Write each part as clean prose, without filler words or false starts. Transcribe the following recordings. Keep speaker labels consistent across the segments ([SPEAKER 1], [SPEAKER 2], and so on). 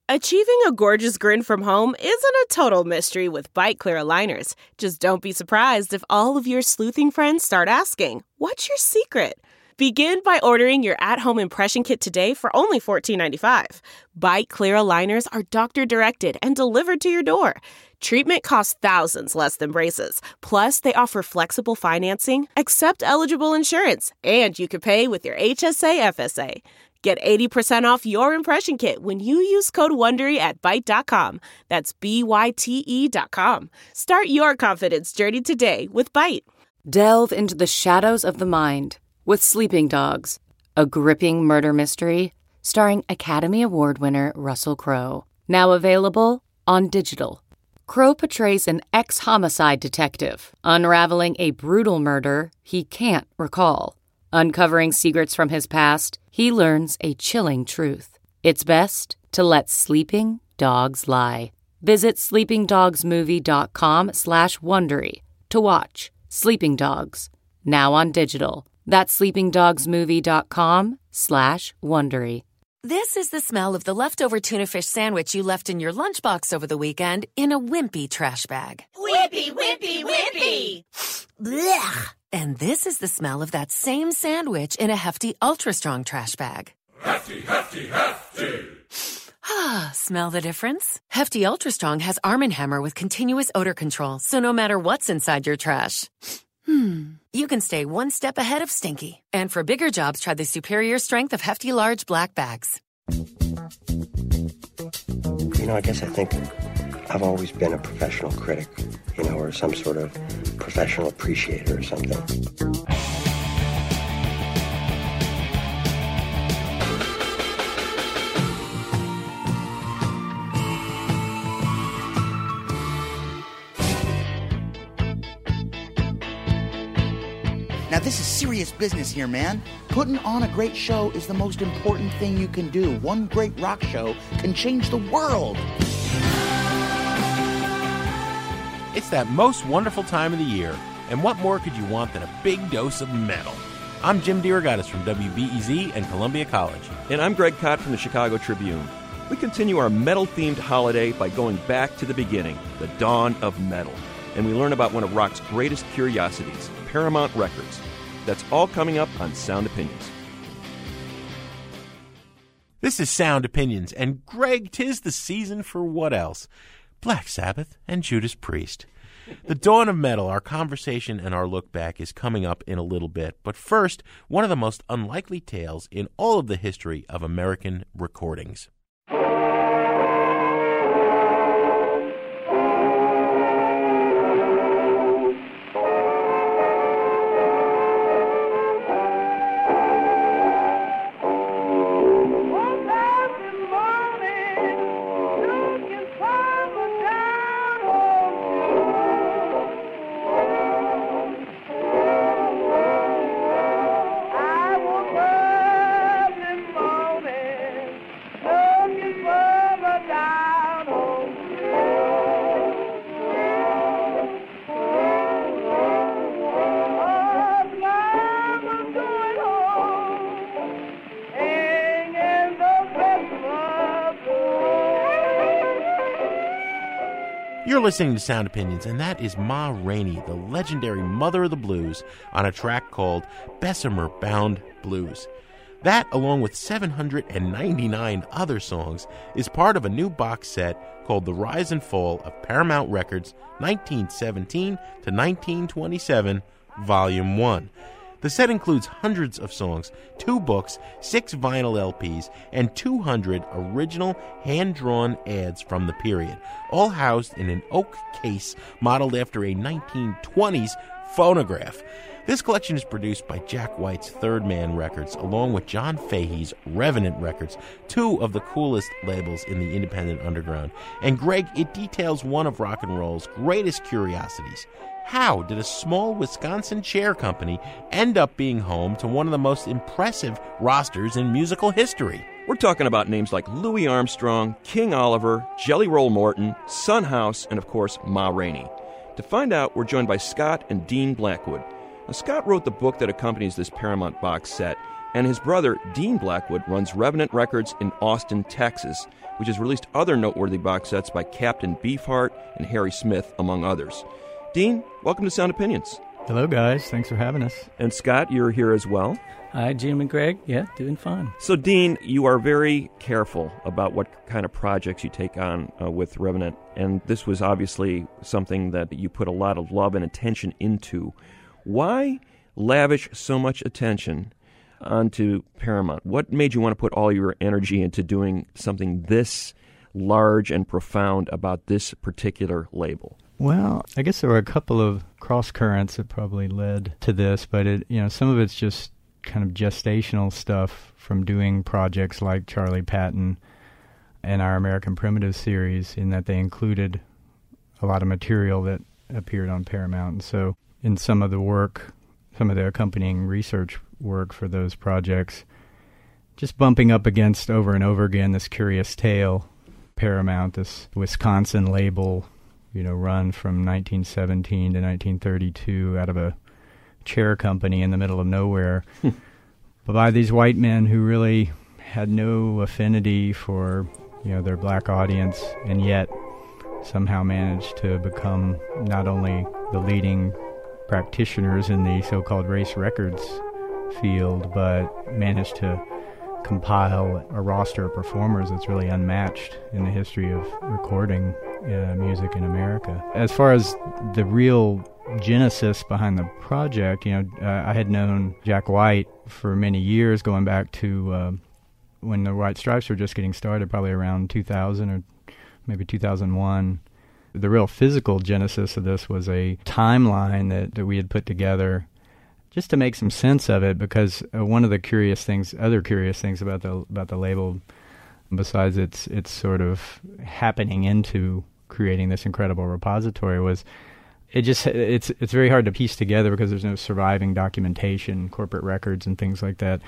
[SPEAKER 1] Achieving a gorgeous grin from home isn't a total mystery with Byte Clear aligners. Just don't be surprised if all of your sleuthing friends start asking, "What's your secret?" Begin by ordering your at-home impression kit today for only $14.95. Byte Clear aligners are doctor-directed and delivered to your door. Treatment costs thousands less than braces. Plus, they offer flexible financing, accept eligible insurance, and you can pay with your HSA FSA. Get 80% off your impression kit when you use code WONDERY at Byte.com. That's BYTE.com. Start your confidence journey today with Byte.
[SPEAKER 2] Delve into the shadows of the mind with Sleeping Dogs, a gripping murder mystery starring Academy Award winner Russell Crowe. Now available on digital. Crowe portrays an ex-homicide detective unraveling a brutal murder he can't recall. Uncovering secrets from his past, he learns a chilling truth. It's best to let sleeping dogs lie. Visit sleepingdogsmovie.com/Wondery to watch Sleeping Dogs, now on digital. That's sleepingdogsmovie.com/Wondery.
[SPEAKER 3] This is the smell of the leftover tuna fish sandwich you left in your lunchbox over the weekend in a wimpy trash bag.
[SPEAKER 4] Wimpy, wimpy, wimpy!
[SPEAKER 3] Blech! And this is the smell of that same sandwich in a Hefty Ultra Strong trash bag.
[SPEAKER 4] Hefty, hefty, hefty!
[SPEAKER 3] Ah, smell the difference? Hefty Ultra Strong has Arm & Hammer with continuous odor control, so no matter what's inside your trash, you can stay one step ahead of stinky. And for bigger jobs, try the superior strength of Hefty Large Black Bags.
[SPEAKER 5] I guess I think I've always been a professional critic, or some sort of professional appreciator or something.
[SPEAKER 6] Now, this is serious business here, man. Putting on a great show is the most important thing you can do. One great rock show can change the world.
[SPEAKER 7] It's that most wonderful time of the year, and what more could you want than a big dose of metal? I'm Jim DeRogatis from WBEZ and Columbia College.
[SPEAKER 8] And I'm Greg Kot from the Chicago Tribune. We continue our metal-themed holiday by going back to the beginning, the dawn of metal. And we learn about one of rock's greatest curiosities, Paramount Records. That's all coming up on Sound Opinions.
[SPEAKER 7] This is Sound Opinions, and Greg, 'tis the season for what else? Black Sabbath and Judas Priest. The dawn of metal, our conversation and our look back, is coming up in a little bit. But first, one of the most unlikely tales in all of the history of American recordings. You're listening to Sound Opinions, and that is Ma Rainey, the legendary mother of the blues, on a track called Bessemer Bound Blues. That, along with 799 other songs, is part of a new box set called The Rise and Fall of Paramount Records 1917 to 1927, Volume 1. The set includes hundreds of songs, 2 books, 6 vinyl LPs, and 200 original hand-drawn ads from the period, all housed in an oak case modeled after a 1920s phonograph. This collection is produced by Jack White's Third Man Records, along with John Fahey's Revenant Records, 2 of the coolest labels in the independent underground. And Greg, it details one of rock and roll's greatest curiosities. How did a small Wisconsin chair company end up being home to one of the most impressive rosters in musical history?
[SPEAKER 8] We're talking about names like Louis Armstrong, King Oliver, Jelly Roll Morton, Son House, and of course, Ma Rainey. To find out, we're joined by Scott and Dean Blackwood. Now, Scott wrote the book that accompanies this Paramount box set, And his brother, Dean Blackwood, runs Revenant Records in Austin, Texas, which has released other noteworthy box sets by Captain Beefheart and Harry Smith, among others. Dean, welcome to Sound Opinions.
[SPEAKER 9] Hello, guys. Thanks for having us.
[SPEAKER 8] And Scott, you're here as well.
[SPEAKER 10] Hi, Jim and Greg. Yeah, doing fine.
[SPEAKER 8] So, Dean, you are very careful about what kind of projects you take on with Revenant, and this was obviously something that you put a lot of love and attention into. Why lavish so much attention onto Paramount? What made you want to put all your energy into doing something this large and profound about this particular label?
[SPEAKER 9] Well, I guess there were a couple of cross currents that probably led to this, but some of it's just kind of gestational stuff from doing projects like Charlie Patton and our American Primitive series, in that they included a lot of material that appeared on Paramount. And so in some of the work, some of the accompanying research work for those projects, just bumping up against over and over again this curious tale, Paramount, this Wisconsin label, run from 1917 to 1932 out of a chair company in the middle of nowhere, but by these white men who really had no affinity for, their black audience, and yet somehow managed to become not only the leading practitioners in the so-called race records field, but managed to compile a roster of performers that's really unmatched in the history of recording music in America. As far as the real genesis behind the project, I had known Jack White for many years, going back to when the White Stripes were just getting started, probably around 2000 or maybe 2001. The real physical genesis of this was a timeline that we had put together just to make some sense of it, because one of the other curious things about the label, besides its sort of happening into creating this incredible repository, was it's very hard to piece together because there's no surviving documentation, corporate records, and things like that,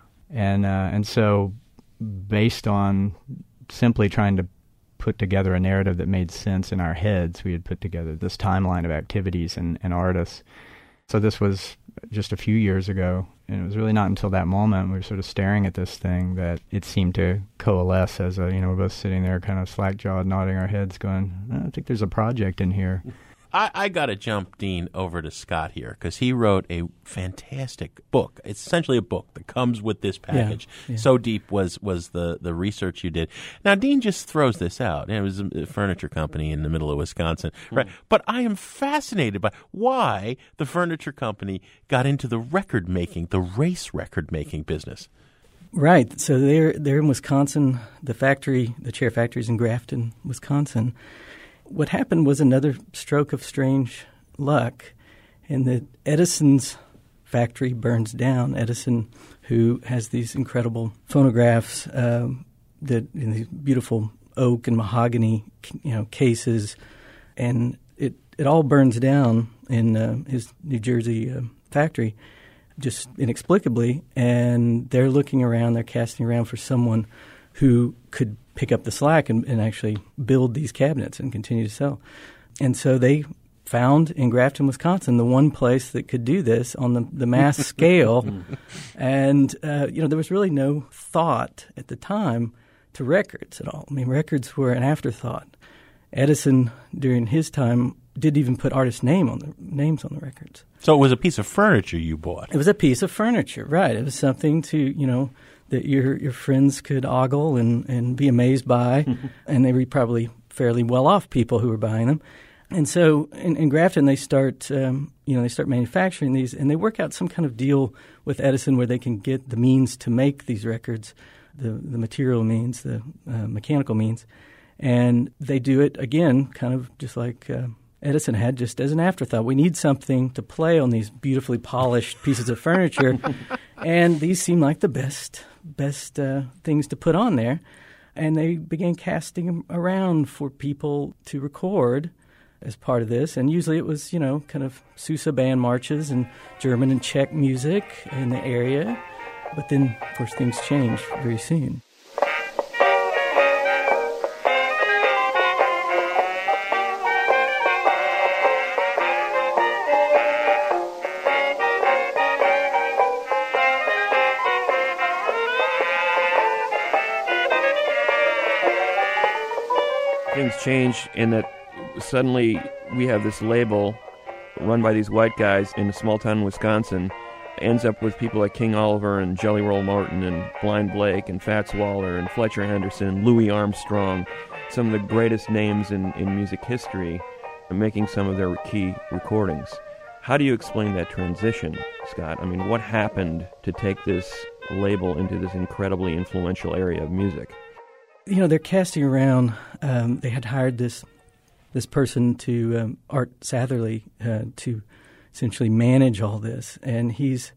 [SPEAKER 9] and so based on simply trying to put together a narrative that made sense in our heads, we had put together this timeline of activities and artists. So this was just a few years ago, and it was really not until that moment we were sort of staring at this thing that it seemed to coalesce as we're both sitting there kind of slack-jawed, nodding our heads, going, I think there's a project in here.
[SPEAKER 7] I got to jump, Dean, over to Scott here, because he wrote a fantastic book. It's essentially a book that comes with this package. Yeah. So deep was the research you did. Now, Dean just throws this out. It was a furniture company in the middle of Wisconsin. Right? But I am fascinated by why the furniture company got into the record-making, the race record-making business.
[SPEAKER 10] Right. So they're in Wisconsin. The chair factory's in Grafton, Wisconsin. What happened was another stroke of strange luck, in that Edison's factory burns down. Edison, who has these incredible phonographs that in these beautiful oak and mahogany, cases, and it all burns down in his New Jersey factory, just inexplicably. And they're looking around, they're casting around for someone who could pick up the slack and actually build these cabinets and continue to sell. And so they found in Grafton, Wisconsin, the one place that could do this on the mass scale. And, there was really no thought at the time to records at all. I mean, records were an afterthought. Edison, during his time, didn't even put artist names on the records.
[SPEAKER 7] So it was a piece of furniture you bought.
[SPEAKER 10] It was a piece of furniture, right. It was something to, that your friends could ogle and be amazed by, and they were probably fairly well-off people who were buying them. And so in Grafton, they start manufacturing these, and they work out some kind of deal with Edison where they can get the means to make these records, the material means, the mechanical means, and they do it, again, kind of just like Edison had, just as an afterthought. We need something to play on these beautifully polished pieces of furniture, and these seem like the best things to put on there. And they began casting them around for people to record as part of this. And usually it was, kind of Sousa band marches and German and Czech music in the area. But then, of course, things changed very soon.
[SPEAKER 8] things change in that suddenly we have this label run by these white guys in a small town in Wisconsin, ends up with people like King Oliver and Jelly Roll Morton and Blind Blake and Fats Waller and Fletcher Henderson, Louis Armstrong, some of the greatest names in music history, making some of their key recordings. How do you explain that transition, Scott? I mean, what happened to take this label into this incredibly influential area of music?
[SPEAKER 10] You know, they're casting around. They had hired this person to Art Satherley to essentially manage all this, and he's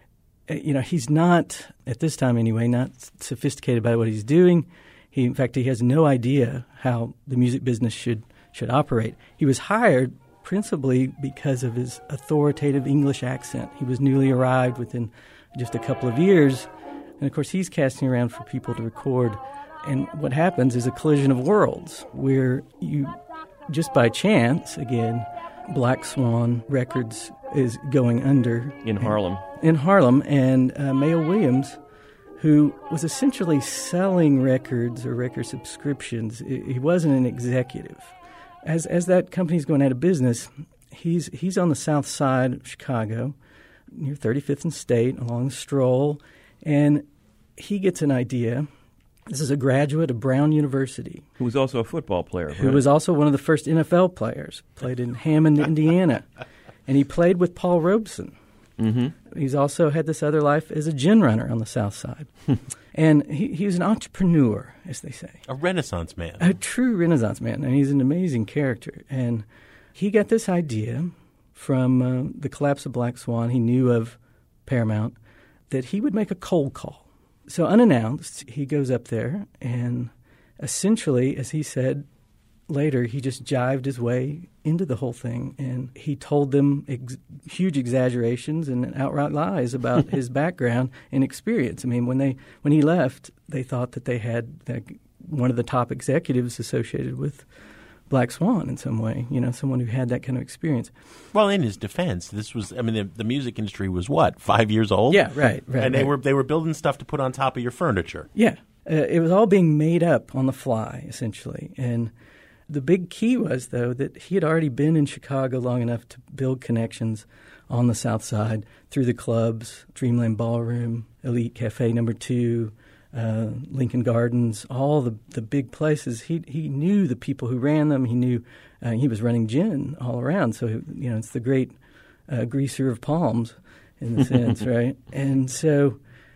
[SPEAKER 10] not, at this time anyway, not sophisticated about what he's doing. In fact, he has no idea how the music business should operate. He was hired principally because of his authoritative English accent. He was newly arrived within just a couple of years, and of course he's casting around for people to record. And what happens is a collision of worlds where you, just by chance, again, Black Swan Records is going under.
[SPEAKER 8] In Harlem.
[SPEAKER 10] In Harlem, and Mayo Williams, who was essentially selling records or record subscriptions. He wasn't an executive. As that company's going out of business, he's on the south side of Chicago, near 35th and State, along the Stroll, and he gets an idea. This is a graduate of Brown University.
[SPEAKER 8] Who was also a football player, right?
[SPEAKER 10] Who was also one of the first NFL players, played in Hammond, Indiana. And he played with Paul Robeson. Mm-hmm. He's also had this other life as a gin runner on the south side. And he was an entrepreneur, as they say.
[SPEAKER 7] A Renaissance man.
[SPEAKER 10] A true Renaissance man. And he's an amazing character. And he got this idea from the collapse of Black Swan. He knew of Paramount, that he would make a cold call. So unannounced, he goes up there and essentially, as he said later, he just jived his way into the whole thing. And he told them huge exaggerations and outright lies about his background and experience. I mean, when he left, they thought that they had one of the top executives associated with Black Swan in some way, someone who had that kind of experience.
[SPEAKER 7] Well, in his defense, this was, the music industry was what, 5 years old?
[SPEAKER 10] Yeah, right.
[SPEAKER 7] And they were building stuff to put on top of your furniture.
[SPEAKER 10] Yeah. It was all being made up on the fly, essentially. And the big key was, though, that he had already been in Chicago long enough to build connections on the South Side through the clubs, Dreamland Ballroom, Elite Cafe No. 2, Lincoln Gardens, all the big places. He knew the people who ran them. He knew he was running gin all around. So, it's the great greaser of palms in the sense, right? And so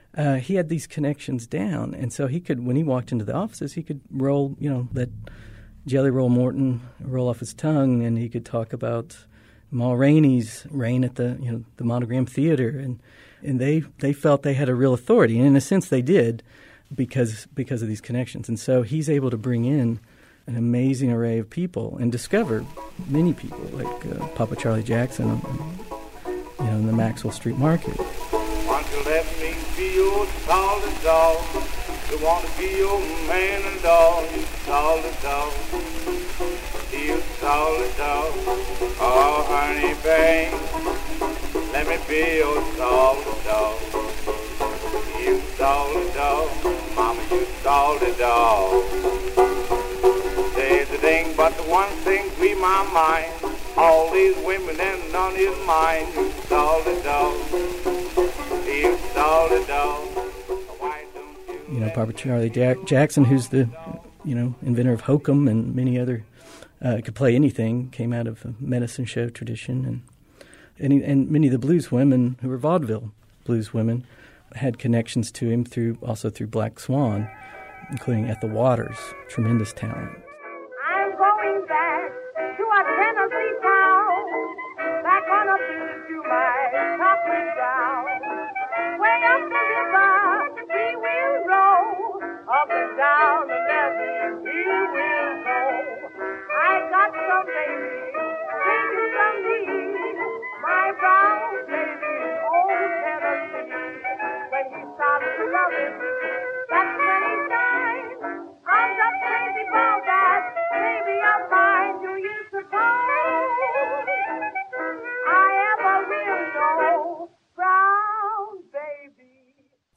[SPEAKER 10] he had these connections down. And so he could, when he walked into the offices, he could roll, let Jelly Roll Morton roll off his tongue, and he could talk about Ma Rainey's reign at the Monogram Theater. And they felt they had a real authority. And in a sense they did because of these connections. And so he's able to bring in an amazing array of people and discover many people like Papa Charlie Jackson in the Maxwell Street Market.
[SPEAKER 11] Want to let me be your solid dog. You want to be your man and dog. You solid dog. You solid dog. Oh, honey, babe. Let me be your solid dog. You solid dog. Mama, you solid dog. There's a thing but the one thing free my mind. All these women and none is mine. You solid dog. You solid dog.
[SPEAKER 10] Papa Charlie Jackson, who's the, inventor of hokum and many other, could play anything, came out of a medicine show tradition. And many of the blues women who were vaudeville blues women had connections to him through Black Swan, including Ethel Waters, tremendous talent.
[SPEAKER 12] I'm going back to a Tennessee town, back on a beach to my chocolate brown. Way up the river we will roll, up and down the levee we will go. I got some baby singing from me, my brown baby, old Tennessee. When he starts to love it, that's when he shines. I'm just crazy about that.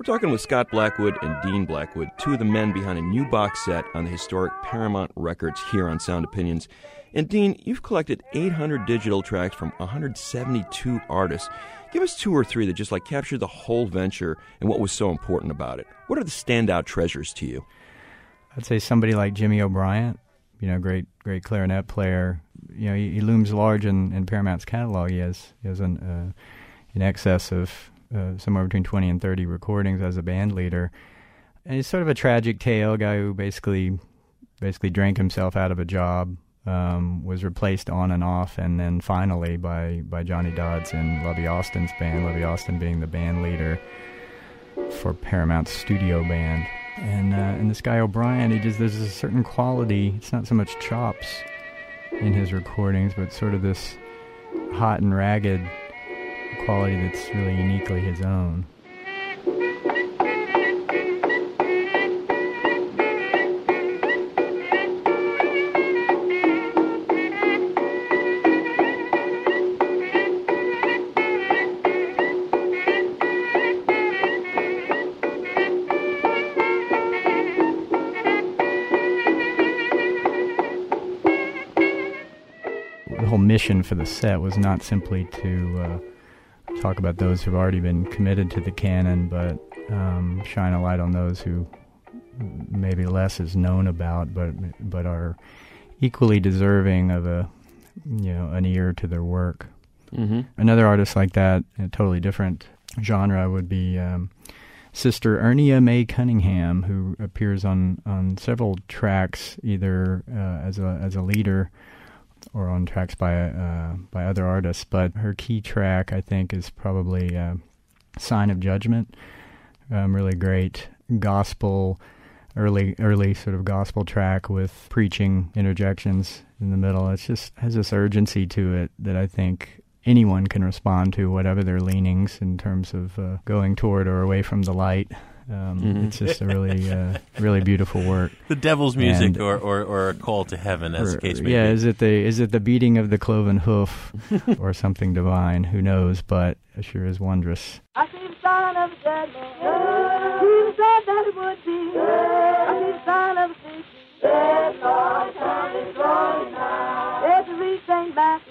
[SPEAKER 8] talking with Scott Blackwood and Dean Blackwood, two of the men behind a new box set on the historic Paramount Records here on Sound Opinions. And Dean, you've collected 800 digital tracks from 172 artists. Give us two or three that just captured the whole venture and what was so important about it. What are the standout treasures to you?
[SPEAKER 9] I'd say somebody like Jimmy O'Brien, great clarinet player. He looms large in Paramount's catalog. He has in excess of somewhere between 20 and 30 recordings as a band leader. And he's sort of a tragic tale, guy who basically drank himself out of a job, was replaced on and off, and then finally by Johnny Dodds in Lovey Austin's band, Lovey Austin being the band leader for Paramount's studio band. And this guy O'Brien, there's a certain quality. It's not so much chops in his recordings, but sort of this hot and ragged quality that's really uniquely his own. Mission for the set was not simply to talk about those who've already been committed to the canon, but shine a light on those who maybe less is known about, but are equally deserving of an ear to their work. Mm-hmm. Another artist like that, in a totally different genre, would be Sister Ernia Mae Cunningham, who appears on several tracks, either as a leader or on tracks by other artists. But her key track, I think, is probably Sign of Judgment. Really great gospel, early sort of gospel track with preaching interjections in the middle. It just has this urgency to it that I think anyone can respond to, whatever their leanings in terms of going toward or away from the light. It's just a really beautiful work.
[SPEAKER 7] The devil's music, or a call to heaven, as the case may be.
[SPEAKER 9] Yeah, is it the beating of the cloven hoof, or something divine? Who knows? But it sure is wondrous.
[SPEAKER 12] I see the sign of a dead man. Jesus said that it would be. I see the sign of a sick. Yes, Lord, time is drawing nigh. Every St. Matthew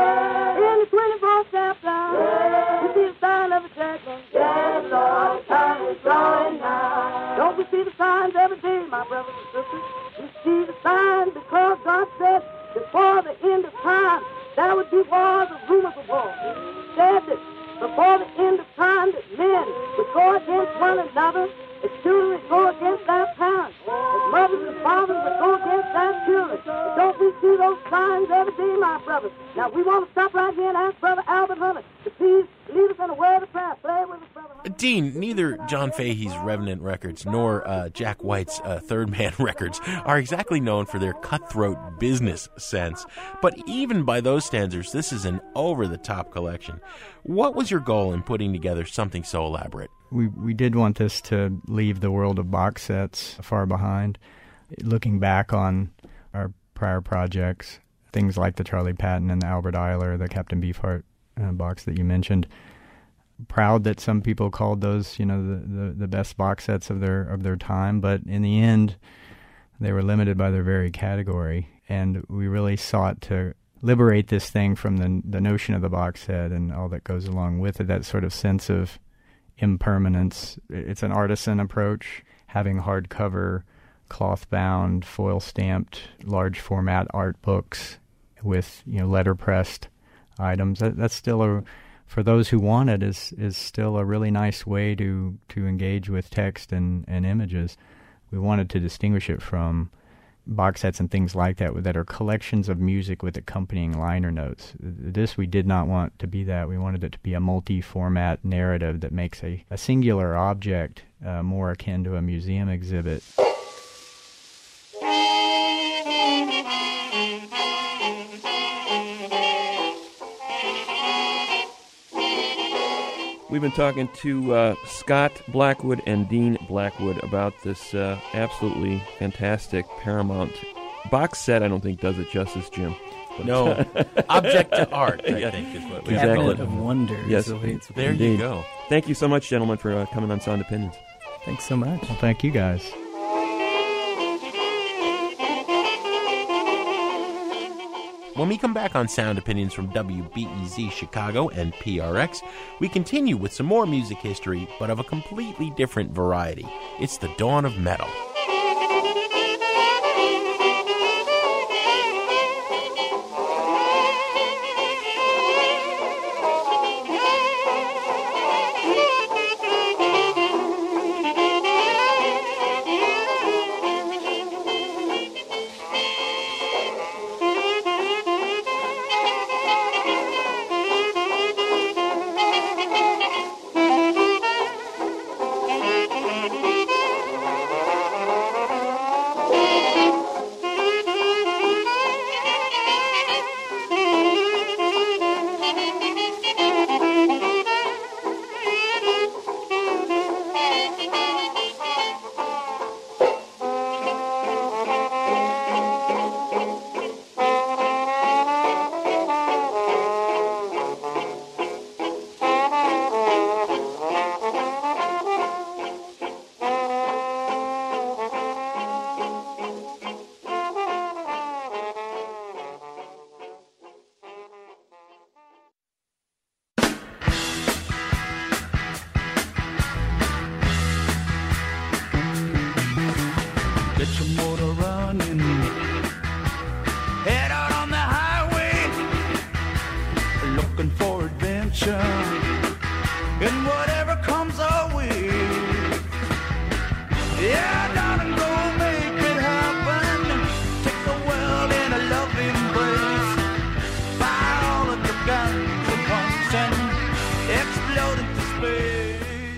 [SPEAKER 12] in the 24th chapter. We see the sign of a dead man. Yes, Lord, time is drawing nigh. Don't we see the signs every day, my brothers and sisters? We see the signs because God said before the end of time there would be wars and rumors of war. He said that before the end of time that men would go against one another, that children would go against their parents, that mothers and fathers would go against their children. But don't we see those signs every day, my brothers? Now we want to stop right here and ask Brother Albert Hunter to please lead us in a word of prayer. Play with us, Brother Hunter.
[SPEAKER 7] Dean, neither John Fahey's Revenant Records nor Jack White's Third Man Records are exactly known for their cutthroat business sense. But even by those standards, this is an over-the-top collection. What was your goal in putting together something so elaborate?
[SPEAKER 9] We did want this to leave the world of box sets far behind. Looking back on our prior projects, things like the Charlie Patton and the Albert Ayler, the Captain Beefheart box that you mentioned, proud that some people called those, the best box sets of their time, but in the end, they were limited by their very category, and we really sought to liberate this thing from the notion of the box set and all that goes along with it, that sort of sense of impermanence. It's an artisan approach, having hardcover, cloth-bound, foil-stamped, large format art books with letterpressed items. That's still for those who want it, is still a really nice way to engage with text and images. We wanted to distinguish it from box sets and things like that are collections of music with accompanying liner notes. This, we did not want to be that. We wanted it to be a multi-format narrative that makes a singular object more akin to a museum exhibit.
[SPEAKER 8] We've been talking to Scott Blackwood and Dean Blackwood about this absolutely fantastic Paramount box set. I don't think does it justice, Jim.
[SPEAKER 7] But no, object to art, I think, is what we
[SPEAKER 10] Cabinet of Wonder.
[SPEAKER 8] Yes,
[SPEAKER 7] there you go.
[SPEAKER 8] Thank you so much, gentlemen, for coming on Sound Opinions.
[SPEAKER 10] Thanks so much.
[SPEAKER 9] Well, thank you guys.
[SPEAKER 7] When we come back on Sound Opinions from WBEZ Chicago and PRX, we continue with some more music history, but of a completely different variety. It's the dawn of metal.
[SPEAKER 11] Get your motor running. Head out on the highway, looking for adventure. And whatever comes our way, yeah, darling, go make it happen. Take the world in a loving embrace. Fire all of your guns at once and explode into space.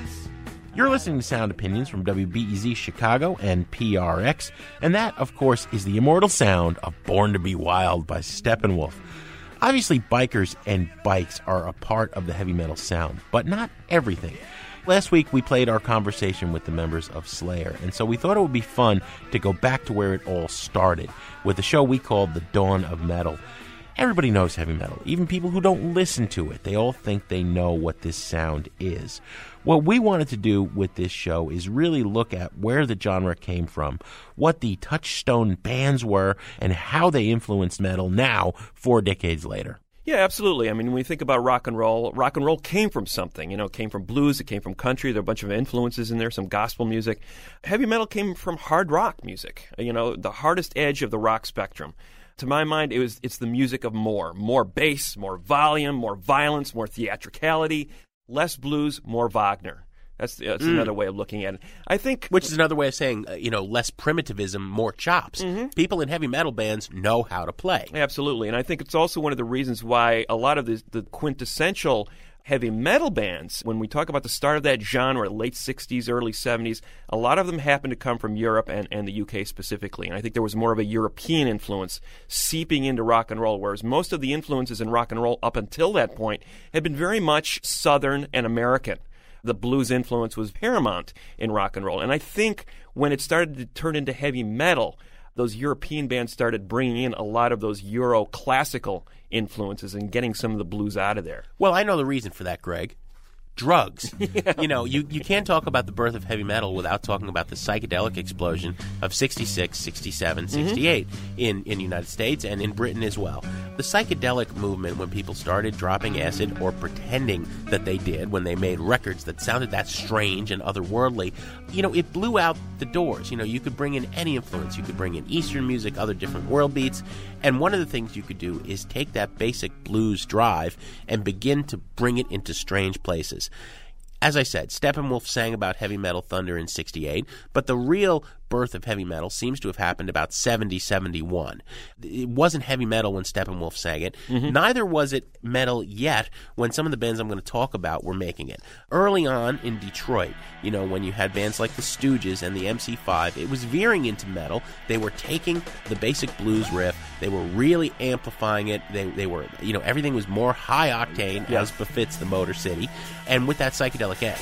[SPEAKER 7] You're listening to Sound Opinions from WBEZ Chicago and PRX, and that, of course, is the immortal sound of Born to Be Wild by Steppenwolf. Obviously, bikers and bikes are a part of the heavy metal sound, but not everything. Last week, we played our conversation with the members of Slayer, and so we thought it would be fun to go back to where it all started, with a show we called The Dawn of Metal. Everybody knows heavy metal, even people who don't listen to it. They all think they know what this sound is. What we wanted to do with this show is really look at where the genre came from, what the touchstone bands were, and how they influenced metal now, 4 decades later.
[SPEAKER 8] Yeah, absolutely. I mean, when we think about rock and roll came from something. You know, it came from blues, it came from country. There are a bunch of influences in there, some gospel music. Heavy metal came from hard rock music, you know, the hardest edge of the rock spectrum. To my mind, it's the music of more bass, more volume, more violence, more theatricality, less blues, more Wagner. That's another way of looking at it. I think,
[SPEAKER 13] which is another way of saying, less primitivism, more chops. Mm-hmm. People in heavy metal bands know how to play.
[SPEAKER 8] Absolutely, and I think it's also one of the reasons why a lot of the quintessential heavy metal bands, when we talk about the start of that genre, late 60s, early 70s, a lot of them happen to come from Europe and the UK specifically. And I think there was more of a European influence seeping into rock and roll, whereas most of the influences in rock and roll up until that point had been very much Southern and American. The blues influence was paramount in rock and roll. And I think when it started to turn into heavy metal, those European bands started bringing in a lot of those Euro classical influences and getting some of the blues out of there.
[SPEAKER 13] Well, I know the reason for that, Greg. Drugs. Yeah. You can't talk about the birth of heavy metal without talking about the psychedelic explosion of 66, 67, 68 in the United States and in Britain as well. The psychedelic movement, when people started dropping acid or pretending that they did when they made records that sounded that strange and otherworldly, it blew out the doors. You could bring in any influence. You could bring in Eastern music, other different world beats, and one of the things you could do is take that basic blues drive and begin to bring it into strange places. As I said, Steppenwolf sang about heavy metal thunder in 68, but the real birth of heavy metal seems to have happened about 70, 71. It wasn't heavy metal when Steppenwolf sang it. Mm-hmm. Neither was it metal yet when some of the bands I'm going to talk about were making it. Early on in Detroit, when you had bands like the Stooges and the MC5, it was veering into metal. They were taking the basic blues riff. They were really amplifying it. They were, everything was more high octane, as befits the Motor City, and with that psychedelic edge.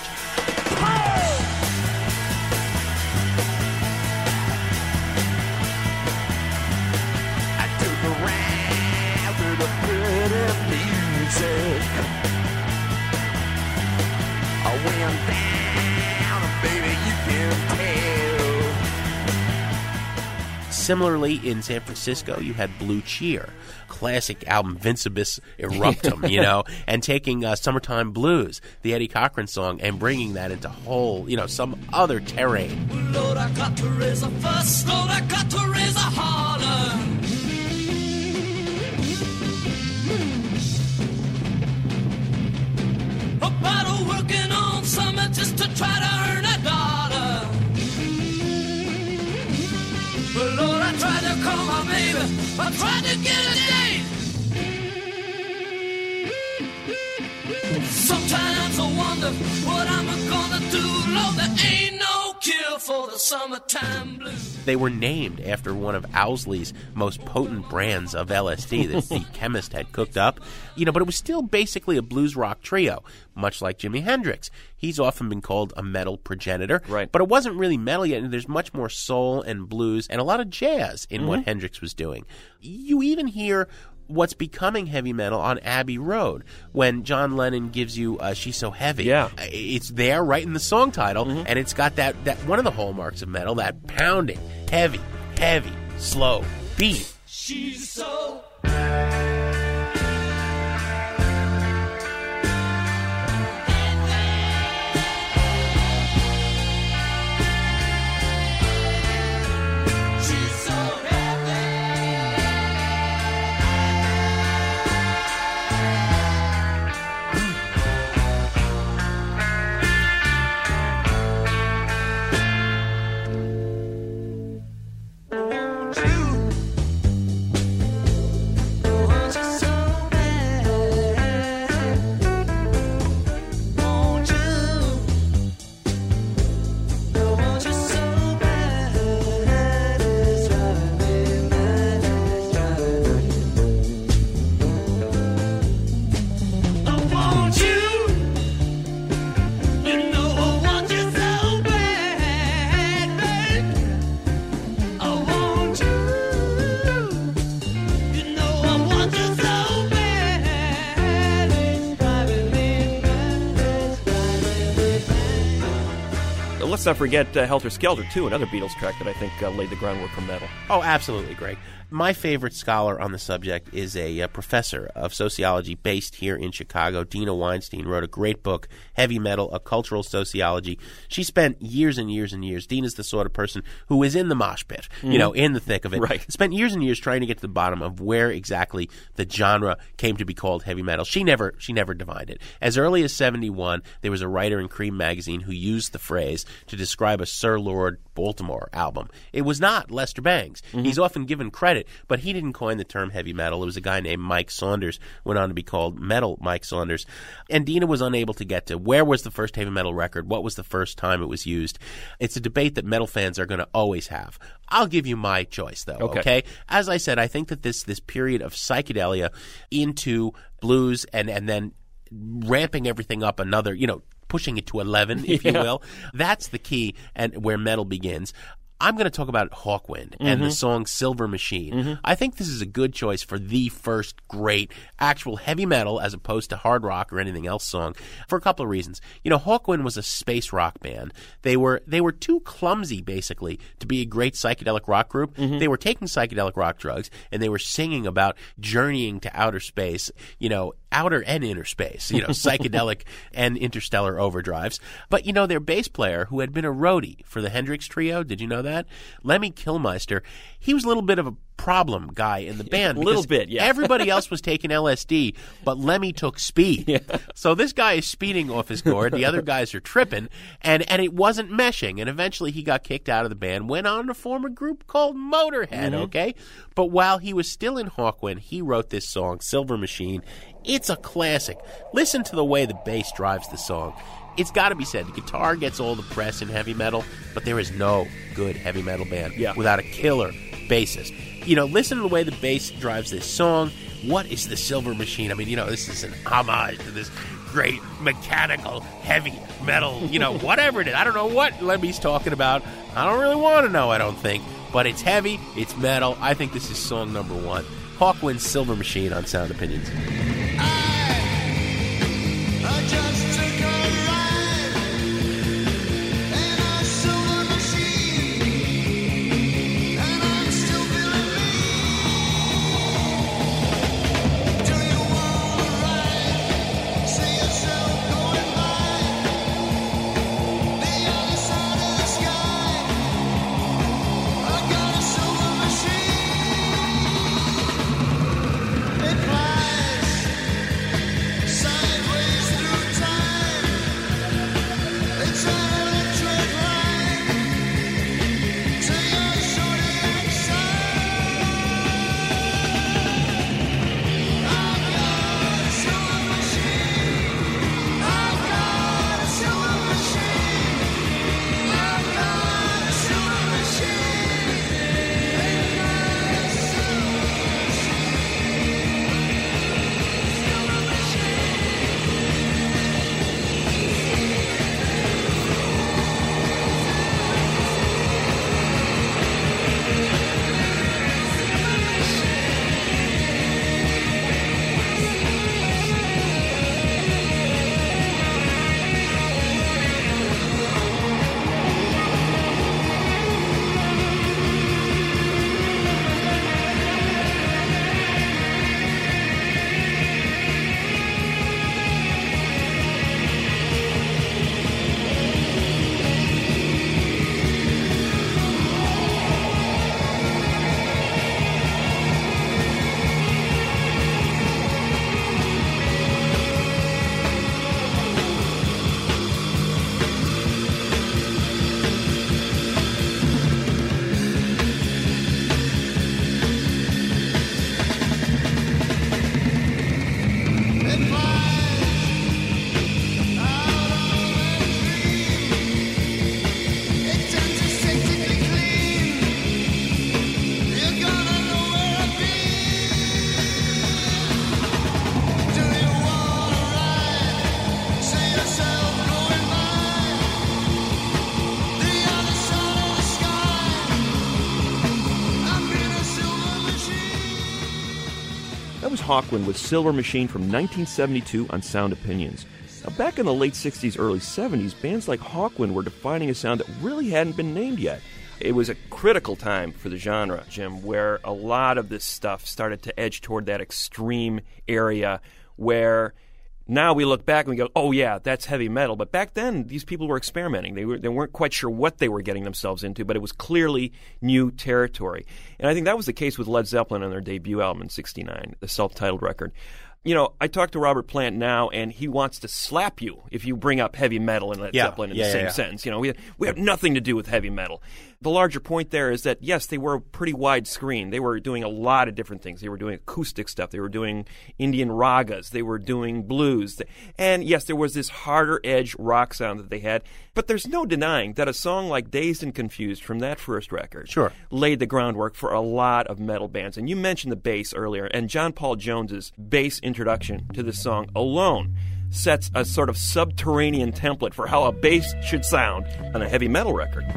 [SPEAKER 13] Similarly, in San Francisco, you had Blue Cheer, classic album Vincibus Eruptum, you know, and taking Summertime Blues, the Eddie Cochran song, and bringing that into whole, you know, some other terrain.
[SPEAKER 14] Lord, I got to raise a fuss, Lord, I got to raise a holler. A bottle working on summer just to try to earn a dollar. But Lord, I tried to call my baby, I tried to get a date. Sometimes I wonder what I'm gonna do, Lord, there ain't no cure for the summertime blues.
[SPEAKER 13] They were named after one of Owsley's most potent brands of LSD that the chemist had cooked up. You know, but it was still basically a blues rock trio, much like Jimi Hendrix. He's often been called a metal progenitor,
[SPEAKER 8] right?
[SPEAKER 13] But it wasn't really metal yet, and there's much more soul and blues and a lot of jazz in what Hendrix was doing. You even hear what's becoming heavy metal on Abbey Road when John Lennon gives you She's So Heavy.
[SPEAKER 8] Yeah.
[SPEAKER 13] It's there right in the song title, and it's got that one of the hallmarks of metal, that pounding, heavy, slow beat.
[SPEAKER 14] She's so
[SPEAKER 8] Let's not forget Helter Skelter, too, another Beatles track that I think laid the groundwork for metal.
[SPEAKER 13] Oh, absolutely, Greg. My favorite scholar on the subject is a professor of sociology based here in Chicago. Dina Weinstein wrote a great book, Heavy Metal, A Cultural Sociology. She spent years and years and years. Dina's the sort of person who is in the mosh pit, you know, in the thick of it.
[SPEAKER 8] Right.
[SPEAKER 13] Spent years and years trying to get to the bottom of where exactly the genre came to be called heavy metal. She never divined it. As early as 1971, there was a writer in Cream magazine who used the phrase to describe a Sir Lord Baltimore album. It was not Lester Bangs. He's often given credit, but he didn't coin the term heavy metal. It was a guy named Mike Saunders, went on to be called Metal Mike Saunders. And Dina was unable to get to where was the first heavy metal record, what was the first time it was used. It's a debate that metal fans are going to always have. I'll give you my choice, though, okay? As I said, I think that this period of psychedelia into blues and then ramping everything up another, you know, pushing it to 11, if you will. That's the key and where metal begins. I'm going to talk about Hawkwind and the song Silver Machine. I think this is a good choice for the first great actual heavy metal as opposed to hard rock or anything else song for a couple of reasons. You know, Hawkwind was a space rock band. They were too clumsy, basically, to be a great psychedelic rock group. They were taking psychedelic rock drugs, and they were singing about journeying to outer space, you know, outer and inner space, you know, psychedelic and interstellar overdrives. But, you know, their bass player, who had been a roadie for the Hendrix Trio, did you know that? Lemmy Kilmister, he was a little bit of a problem guy in the band.
[SPEAKER 8] A little bit, yeah.
[SPEAKER 13] Everybody else was taking LSD, but Lemmy took speed. Yeah. So this guy is speeding off his gourd. The other guys are tripping, and it wasn't meshing. And eventually he got kicked out of the band, went on to form a group called Motorhead, okay? But while he was still in Hawkwind, he wrote this song, Silver Machine. It's a classic. Listen to the way the bass drives the song. It's got to be said, the guitar gets all the press in heavy metal, but there is no good heavy metal band without a killer bassist. You know, listen to the way the bass drives this song. What is the Silver Machine? I mean, you know, this is an homage to this great mechanical heavy metal, you know, whatever it is. I don't know what Lemmy's talking about. I don't really want to know, I don't think. But it's heavy, it's metal. I think this is song number one. Hawkwind's Silver Machine on Sound Opinions.
[SPEAKER 14] I just took a ride in a silver machine, and I'm still
[SPEAKER 8] That was Hawkwind with Silver Machine from 1972 on Sound Opinions. Now, back in the late 60s, early 70s, bands like Hawkwind were defining a sound that really hadn't been named yet. It was a critical time for the genre, Jim, where a lot of this stuff started to edge toward that extreme area where now we look back and we go, oh yeah, that's heavy metal. But back then, these people were experimenting. They weren't quite sure what they were getting themselves into, but it was clearly new territory. And I think that was the case with Led Zeppelin on their debut album in '69, the self-titled record. You know, I talked to Robert Plant now, and he wants to slap you if you bring up heavy metal and Led Zeppelin in the same sentence. You know, we have nothing to do with heavy metal. The larger point there is that, yes, they were pretty widescreen. They were doing a lot of different things. They were doing acoustic stuff. They were doing Indian ragas. They were doing blues. And, yes, there was this harder edge rock sound that they had. But there's no denying that a song like Dazed and Confused from that first record laid the groundwork for a lot of metal bands. And you mentioned the bass earlier, and John Paul Jones's bass introduction to this song alone sets a sort of subterranean template for how a bass should sound on a heavy metal record.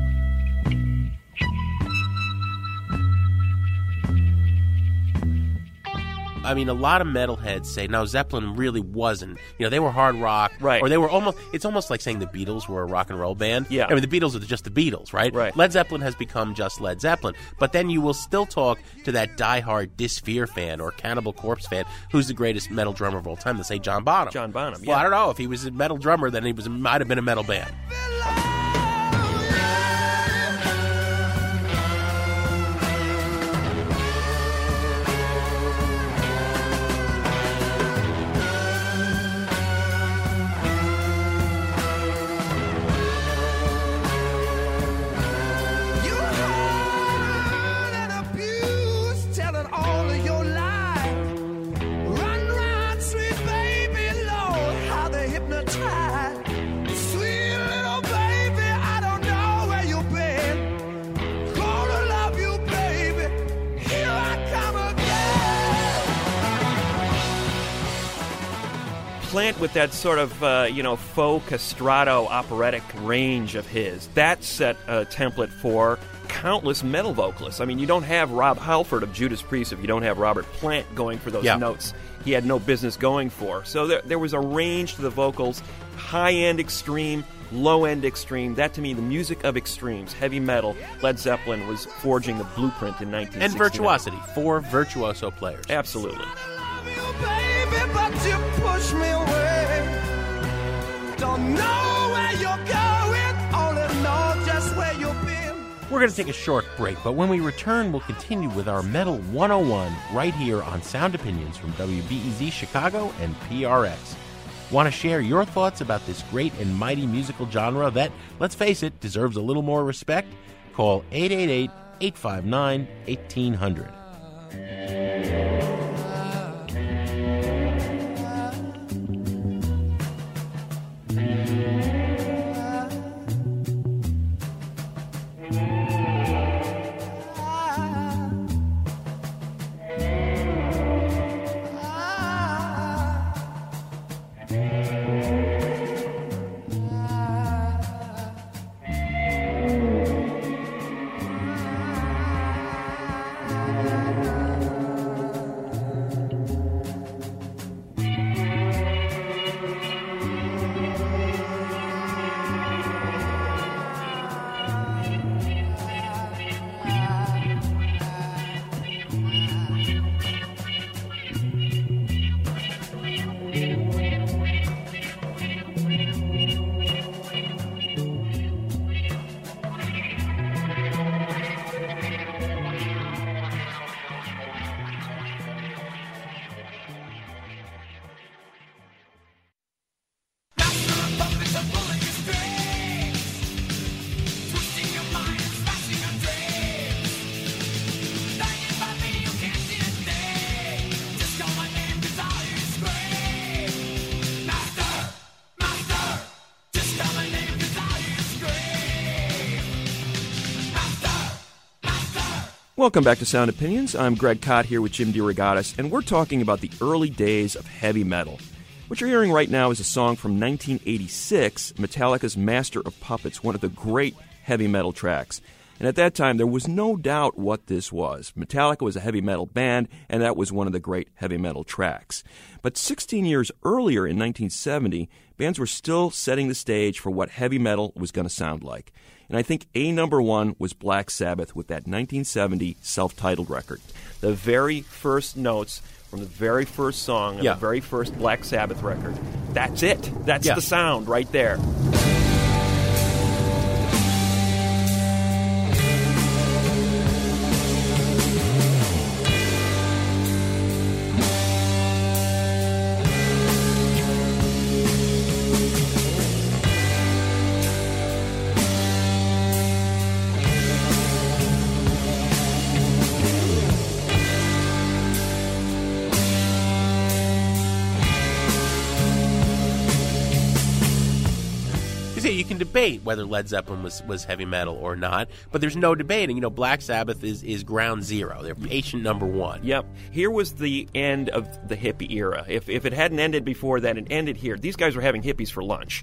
[SPEAKER 13] I mean, a lot of metalheads say, no, Zeppelin really wasn't. You know, they were hard rock. Right. Or they were it's almost like saying the Beatles were a rock and roll band. Yeah. I mean, the Beatles are just the Beatles, right? Right. Led Zeppelin has become just Led Zeppelin. But then you will still talk to that diehard Dysphere fan or Cannibal Corpse fan, who's the greatest metal drummer of all time. They'll say John Bonham.
[SPEAKER 8] John Bonham,
[SPEAKER 13] Well, I don't know. If he was a metal drummer, then he might have been a metal band.
[SPEAKER 8] Plant with that sort of, faux castrato operatic range of his, that set a template for countless metal vocalists. I mean, you don't have Rob Halford of Judas Priest if you don't have Robert Plant going for those notes he had no business going for. So there was a range to the vocals, high-end extreme, low-end extreme. That, to me, the music of extremes, heavy metal. Led Zeppelin was forging the blueprint in 1969.
[SPEAKER 13] And virtuosity, 4 virtuoso players.
[SPEAKER 8] Absolutely.
[SPEAKER 14] Baby, but you push me away. Don't know where you're going, only know just where you've been.
[SPEAKER 13] We're going to take a short break, but when we return, we'll continue with our Metal 101 right here on Sound Opinions from WBEZ Chicago and PRX. Want to share your thoughts about this great and mighty musical genre that, let's face it, deserves a little more respect? Call 888-859-1800.
[SPEAKER 8] Welcome back to Sound Opinions. I'm Greg Kot here with Jim DeRogatis, and we're talking about the early days of heavy metal. What you're hearing right now is a song from 1986, Metallica's Master of Puppets, one of the great heavy metal tracks. And at that time, there was no doubt what this was. Metallica was a heavy metal band, and that was one of the great heavy metal tracks. But 16 years earlier, in 1970, bands were still setting the stage for what heavy metal was going to sound like. And I think number one was Black Sabbath with that 1970 self-titled record.
[SPEAKER 15] The very first notes from the very first song of the very first Black Sabbath record. That's it. That's the sound right there.
[SPEAKER 13] You can debate whether Led Zeppelin was heavy metal or not, but there's no debating. You know, Black Sabbath is ground zero. They're patient number one.
[SPEAKER 15] Yep. Here was the end of the hippie era. If it hadn't ended before that, it ended here. These guys were having hippies for lunch.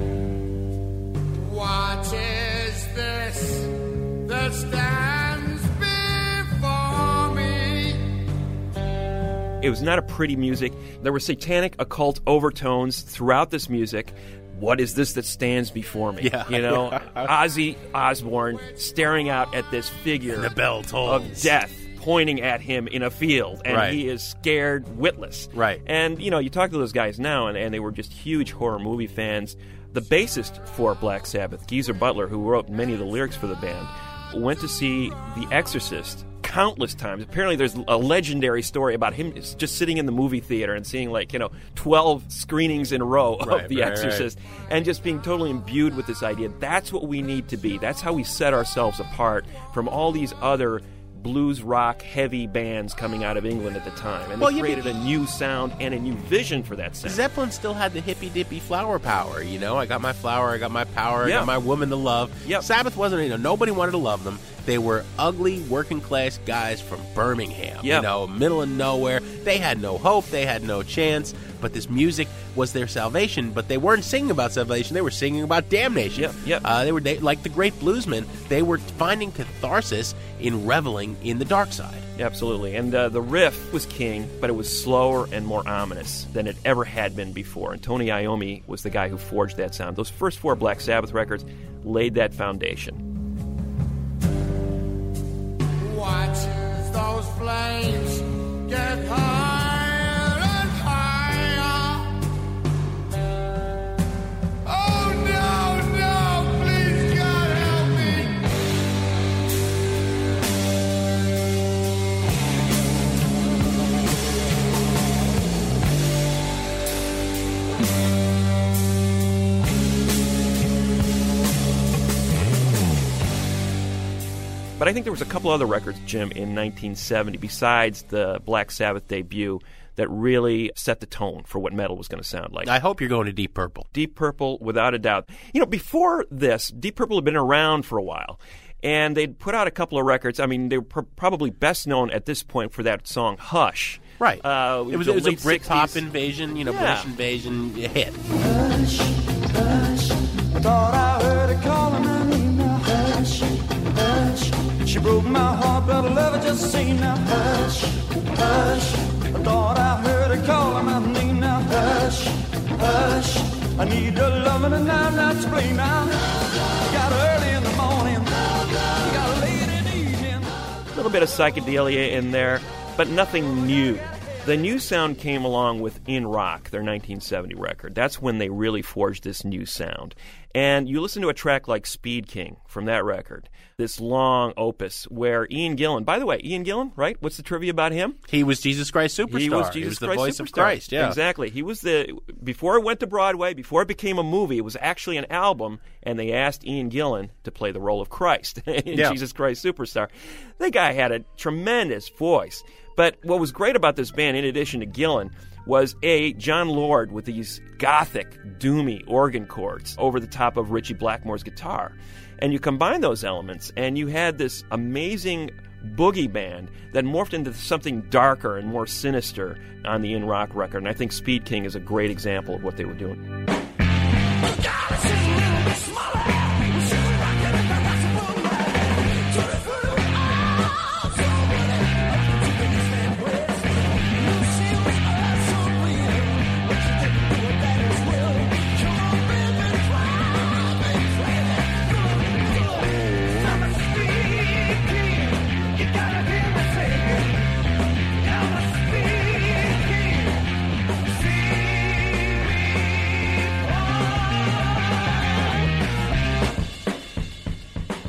[SPEAKER 14] What is this that stands before me?
[SPEAKER 15] It was not a pretty music. There were satanic, occult overtones throughout this music. What is this that stands before me?
[SPEAKER 13] Yeah.
[SPEAKER 15] You know, Ozzy Osbourne staring out at this figure
[SPEAKER 13] the bell tolls.
[SPEAKER 15] Of death pointing at him in a field, and he is scared witless.
[SPEAKER 13] Right.
[SPEAKER 15] And, you know, you talk to those guys now, and they were just huge horror movie fans. The bassist for Black Sabbath, Geezer Butler, who wrote many of the lyrics for the band, went to see The Exorcist countless times. Apparently there's a legendary story about him just sitting in the movie theater and seeing 12 screenings in a row of The Exorcist and just being totally imbued with this idea. That's what we need to be. That's how we set ourselves apart from all these other blues rock heavy bands coming out of England at the time. And they created a new sound and a new vision for that sound.
[SPEAKER 13] Zeppelin still had the hippy dippy flower power, you know. I got my flower, I got my power, I got my woman to love.
[SPEAKER 15] Yep.
[SPEAKER 13] Sabbath wasn't, nobody wanted to love them. They were ugly working class guys from Birmingham, middle of nowhere. They had no hope, they had no chance, but this music was their salvation. But they weren't singing about salvation, they were singing about damnation. They were like the great bluesmen. They were finding catharsis in reveling in the dark side.
[SPEAKER 15] Absolutely. And the riff was king, but it was slower and more ominous than it ever had been before. And Tony Iommi was the guy who forged that sound. Those first 4 Black Sabbath records laid that foundation.
[SPEAKER 14] Watch as those flames get higher and higher. Oh no, please God help me.
[SPEAKER 15] But I think there was a couple other records, Jim, in 1970, besides the Black Sabbath debut, that really set the tone for what metal was going to sound like.
[SPEAKER 13] I hope you're going to Deep Purple.
[SPEAKER 15] Deep Purple, without a doubt. You know, before this, Deep Purple had been around for a while, and they'd put out a couple of records. I mean, they were probably best known at this point for that song, Hush.
[SPEAKER 13] Right. It was a Britpop
[SPEAKER 15] 60s.
[SPEAKER 13] Invasion, British Invasion hit.
[SPEAKER 14] Hush, hush, I thought I heard her calling my name now. Hush, hush. She broke my heart, but I love her just the same now. Hush, hush. I thought I heard her calling my name now. Hush, hush. I need her loving and I'm not to blame now. You got her early in the morning. You got her late in the evening.
[SPEAKER 15] A little bit of psychedelia in there, but nothing new. The new sound came along with In Rock, their 1970 record. That's when they really forged this new sound. And you listen to a track like Speed King from that record, this long opus where Ian Gillan, by the way, Ian Gillan, right? What's the trivia about him?
[SPEAKER 13] He was Jesus Christ Superstar.
[SPEAKER 15] He was Jesus
[SPEAKER 13] the
[SPEAKER 15] Christ
[SPEAKER 13] voice
[SPEAKER 15] Superstar.
[SPEAKER 13] of Christ, yeah.
[SPEAKER 15] Exactly. He was before it went to Broadway, before it became a movie, it was actually an album, and they asked Ian Gillan to play the role of Christ in Jesus Christ Superstar. The guy had a tremendous voice. But what was great about this band, in addition to Gillan, was John Lord with these gothic, doomy organ chords over the top of Ritchie Blackmore's guitar. And you combine those elements, and you had this amazing boogie band that morphed into something darker and more sinister on the In Rock record. And I think Speed King is a great example of what they were doing.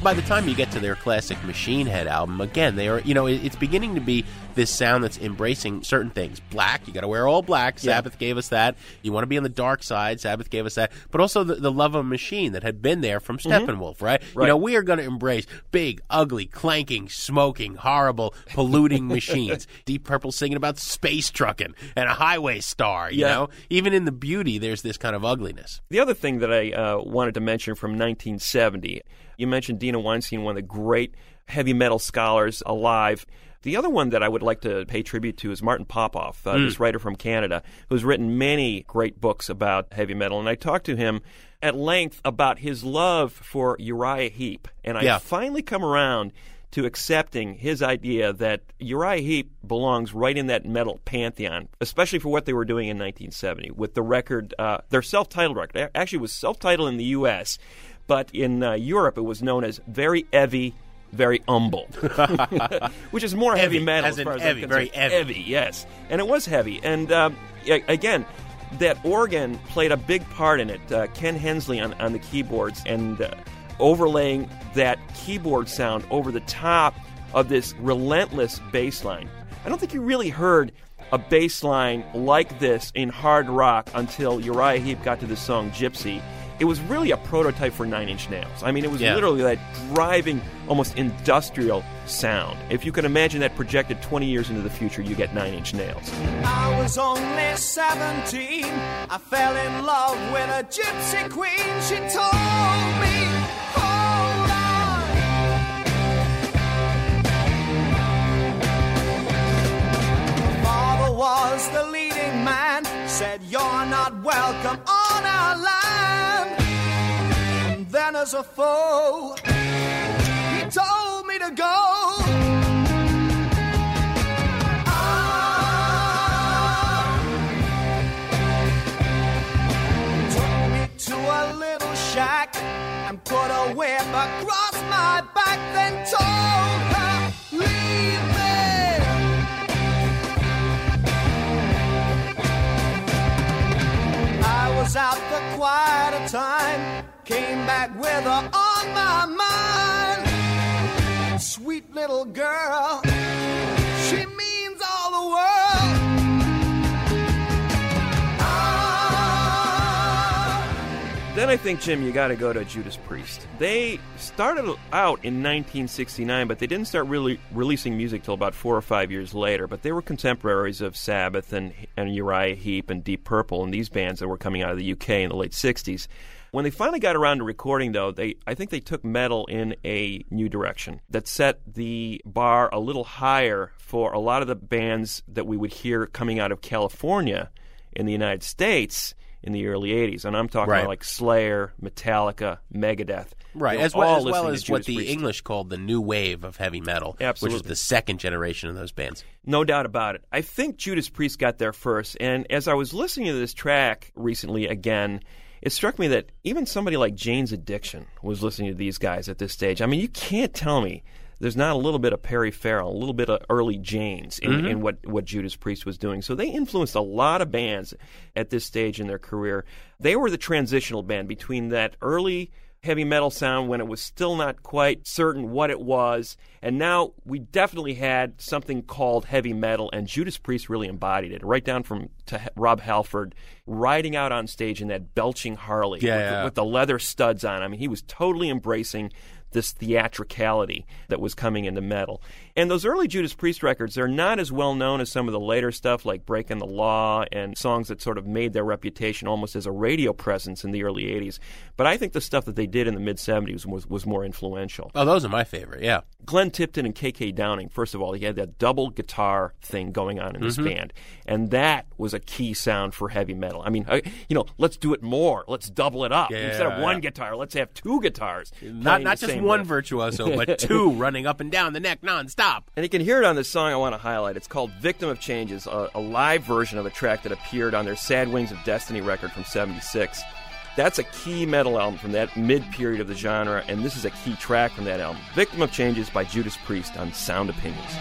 [SPEAKER 13] by the time you get to their classic Machine Head album, again, they are, it's beginning to be this sound that's embracing certain things. Black, you got to wear all black. Sabbath gave us that. You want to be on the dark side. Sabbath gave us that. But also the love of machine that had been there from Steppenwolf, right? We are going to embrace big, ugly, clanking, smoking, horrible, polluting machines. Deep Purple singing about space trucking and a highway star, you know? Even in the beauty, there's this kind of ugliness.
[SPEAKER 15] The other thing that I wanted to mention from 1970, you mentioned Dina Weinstein, one of the great heavy metal scholars alive. The other one that I would like to pay tribute to is Martin Popoff, this writer from Canada, who's written many great books about heavy metal. And I talked to him at length about his love for Uriah Heep. And I finally come around to accepting his idea that Uriah Heep belongs right in that metal pantheon, especially for what they were doing in 1970 with the record, their self-titled record. Actually, it was self-titled in the U.S., but in Europe it was known as Very Heavy, Very Humble, which is more heavy metal as far as I'm concerned.
[SPEAKER 13] Very
[SPEAKER 15] heavy, yes. And it was heavy. And again, that organ played a big part in it. Ken Hensley on the keyboards and overlaying that keyboard sound over the top of this relentless bass line. I don't think you really heard a bass line like this in hard rock until Uriah Heep got to the song Gypsy. It was really a prototype for Nine Inch Nails. I mean, it was literally that driving, almost industrial sound. If you can imagine that projected 20 years into the future, you get Nine Inch Nails.
[SPEAKER 14] I was only 17. I fell in love with a gypsy queen. She told me, hold on. My father was the leading man. Said, you're not welcome on our land. And then as a foe, he told me to go. Took me to a little shack and put a whip across my back. Then told her, leave me. Was out for quite a time, came back with her on my mind. Sweet little girl, she means all the world.
[SPEAKER 15] Then I think, Jim, you got to go to Judas Priest. They started out in 1969, but they didn't start really releasing music till about 4 or 5 years later. But they were contemporaries of Sabbath and Uriah Heep and Deep Purple and these bands that were coming out of the UK in the late 60s. When they finally got around to recording, though, I think they took metal in a new direction that set the bar a little higher for a lot of the bands that we would hear coming out of California in the United States in the early 80s. And I'm talking about like Slayer, Metallica, Megadeth.
[SPEAKER 13] Right, as well as what the English called the new wave of heavy metal,
[SPEAKER 15] Absolutely.
[SPEAKER 13] Which is the second generation of those bands.
[SPEAKER 15] No doubt about it. I think Judas Priest got there first, and as I was listening to this track recently again, it struck me that even somebody like Jane's Addiction was listening to these guys at this stage. I mean, you can't tell me there's not a little bit of Perry Farrell, a little bit of early Janes in what Judas Priest was doing. So they influenced a lot of bands at this stage in their career. They were the transitional band between that early heavy metal sound when it was still not quite certain what it was, and now we definitely had something called heavy metal, and Judas Priest really embodied it, right down to Rob Halford riding out on stage in that belching Harley with the leather studs on. I mean, he was totally embracing this theatricality that was coming into metal. And those early Judas Priest records, they're not as well known as some of the later stuff like Breaking the Law and songs that sort of made their reputation almost as a radio presence in the early 80s. But I think the stuff that they did in the mid-70s was more influential.
[SPEAKER 13] Oh, those are my favorite, yeah.
[SPEAKER 15] Glenn Tipton and K.K. Downing, first of all, he had that double guitar thing going on in this band. And that was a key sound for heavy metal. I mean, let's do it more. Let's double it up. Instead of one guitar, let's have two guitars.
[SPEAKER 13] Not just one virtuoso, but two running up and down the neck nonstop.
[SPEAKER 15] And you can hear it on this song I want to highlight. It's called Victim of Changes, a live version of a track that appeared on their Sad Wings of Destiny record from 76. That's a key metal album from that mid-period of the genre, and this is a key track from that album. Victim of Changes by Judas Priest on Sound Opinions.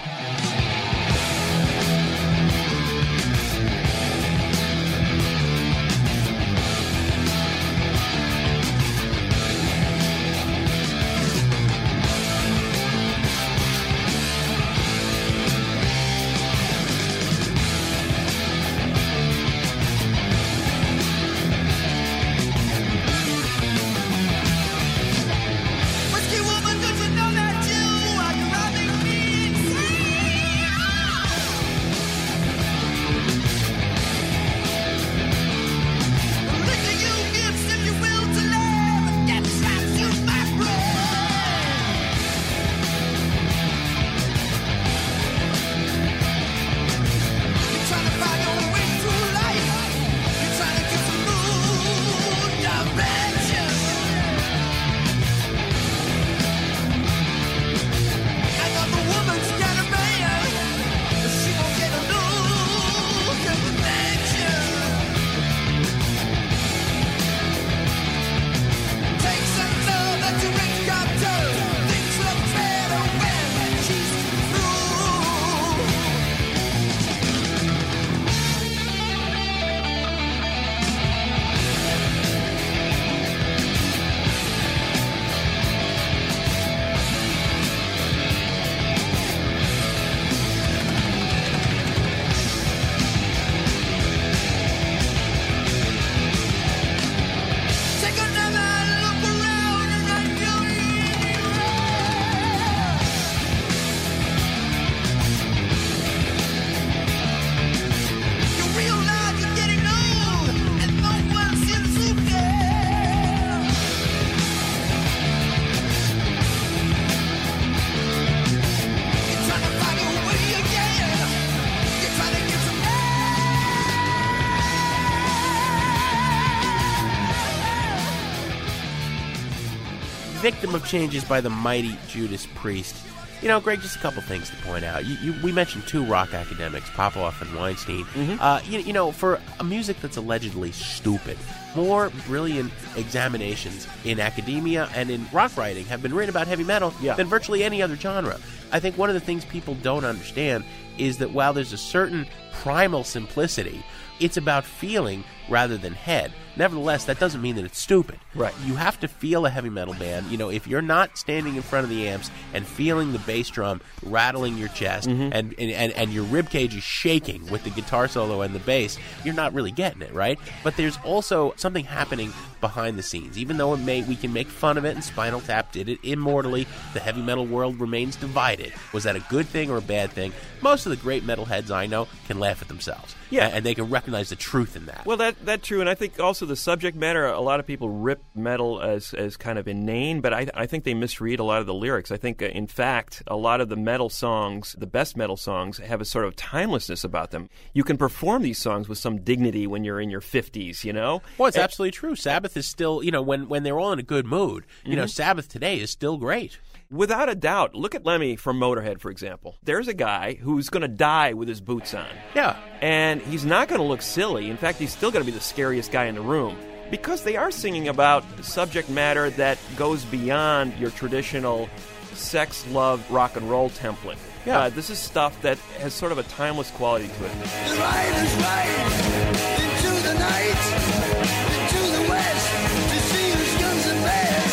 [SPEAKER 13] victim of changes by the mighty Judas Priest. You know, Greg, just a couple things to point out. We mentioned two rock academics, Popoff and Weinstein. You know, for a music that's allegedly stupid, more brilliant examinations in academia and in rock writing have been written about heavy metal than virtually any other genre. I think one of the things people don't understand is that while there's a certain primal simplicity, it's about feeling rather than head. Nevertheless, that doesn't mean that it's stupid.
[SPEAKER 15] Right.
[SPEAKER 13] You have to feel a heavy metal band. You know, if you're not standing in front of the amps and feeling the bass drum rattling your chest and your rib cage is shaking with the guitar solo and the bass, you're not really getting it, right? But there's also something happening behind the scenes. Even though we can make fun of it, and Spinal Tap did it immortally, the heavy metal world remains divided. Was that a good thing or a bad thing? Most of the great metalheads I know can laugh at themselves.
[SPEAKER 15] Yeah.
[SPEAKER 13] And they can recognize the truth in that.
[SPEAKER 15] Well, that's true, and I think also the subject matter, a lot of people rip metal as kind of inane, but I think they misread a lot of the lyrics. I think, in fact, a lot of the metal songs, the best metal songs, have a sort of timelessness about them. You can perform these songs with some dignity when you're in your 50s, you know?
[SPEAKER 13] Well, it's absolutely true. Sabbath is still, you know, when they're all in a good mood, you know, Sabbath today is still great.
[SPEAKER 15] Without a doubt. Look at Lemmy from Motorhead, for example. There's a guy who's going to die with his boots on.
[SPEAKER 13] Yeah.
[SPEAKER 15] And he's not going to look silly. In fact, he's still going to be the scariest guy in the room. Because they are singing about subject matter that goes beyond your traditional sex, love, rock and roll template.
[SPEAKER 13] Yeah.
[SPEAKER 15] This is stuff that has sort of a timeless quality to it.
[SPEAKER 14] The rider's ride into the night, into the west, to see whose guns and bears.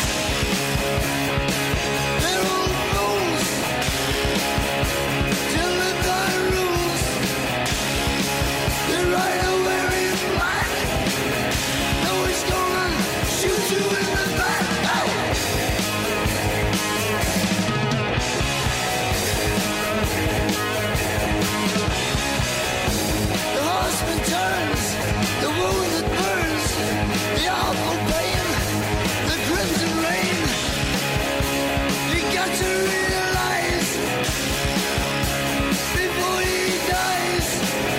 [SPEAKER 14] They're all fools, till the gun rules. The rider wearing black, know he's gonna shoot you in the back. The horseman turns, the wound that burns, the awful pain, the crimson rain. You got to realize before he dies,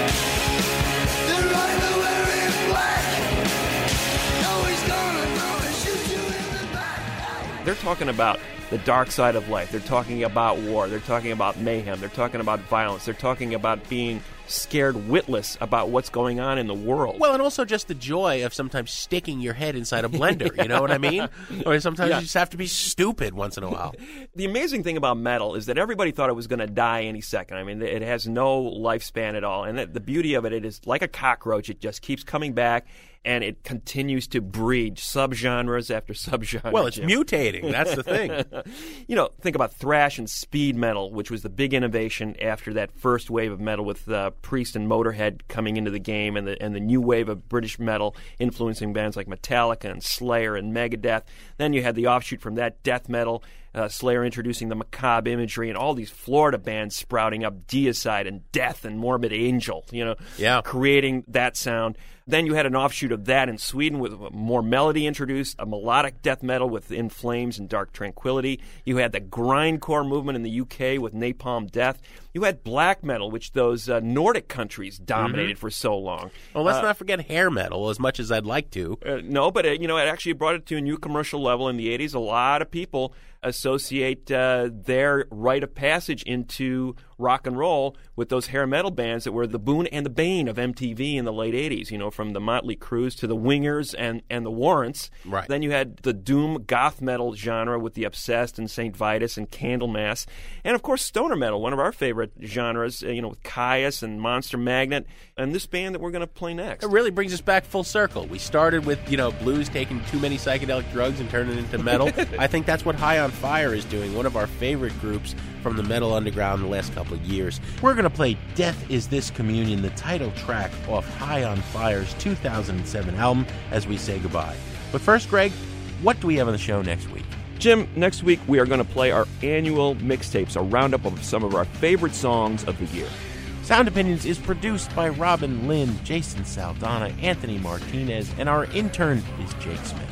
[SPEAKER 14] the rider wearing black, know he's gonna shoot you in the back.
[SPEAKER 15] They're talking about the dark side of life. They're talking about war. They're talking about mayhem. They're talking about violence. They're talking about being scared witless about what's going on in the world.
[SPEAKER 13] Well, and also just the joy of sometimes sticking your head inside a blender, you know what I mean? Or sometimes you just have to be stupid once in a while.
[SPEAKER 15] The amazing thing about metal is that everybody thought it was going to die any second. I mean, it has no lifespan at all. And the beauty of it is like a cockroach. It just keeps coming back, and it continues to breed subgenres after subgenre.
[SPEAKER 13] Well, it's mutating. That's the thing.
[SPEAKER 15] You know, think about thrash and speed metal, which was the big innovation after that first wave of metal with Priest and Motorhead coming into the game, and the new wave of British metal influencing bands like Metallica and Slayer and Megadeth. Then you had the offshoot from that, death metal, Slayer introducing the macabre imagery, and all these Florida bands sprouting up, Deicide and Death and Morbid Angel, you know, creating that sound. Then you had an offshoot of that in Sweden with more melody introduced, a melodic death metal with In Flames and Dark Tranquillity. You had the grindcore movement in the UK with Napalm Death. You had black metal, which those Nordic countries dominated for so long.
[SPEAKER 13] Well, let's not forget hair metal, as much as I'd like to.
[SPEAKER 15] No, but it actually brought it to a new commercial level in the 80s. A lot of people associate their rite of passage into rock and roll with those hair metal bands that were the boon and the bane of MTV in the late 80s, you know, from the Motley Crues to the Wingers and the Warrants.
[SPEAKER 13] Right.
[SPEAKER 15] Then you had the doom goth metal genre with the Obsessed and St. Vitus and Candlemass. And, of course, stoner metal, one of our favorite genres, you know, with Caius and Monster Magnet and this band that we're going to play next.
[SPEAKER 13] It really brings us back full circle. We started with, you know, blues taking too many psychedelic drugs and turning it into metal. I think that's what High on Fire is doing, one of our favorite groups from the metal underground the last couple of years. We're going to play Death Is This Communion, the title track off High on Fire's 2007 album, as we say goodbye. But first, Greg, what do we have on the show next week?
[SPEAKER 15] Jim, next week we are going to play our annual mixtapes, a roundup of some of our favorite songs of the year.
[SPEAKER 13] Sound Opinions is produced by Robin Lynn, Jason Saldana, Anthony Martinez, and our intern is Jake Smith.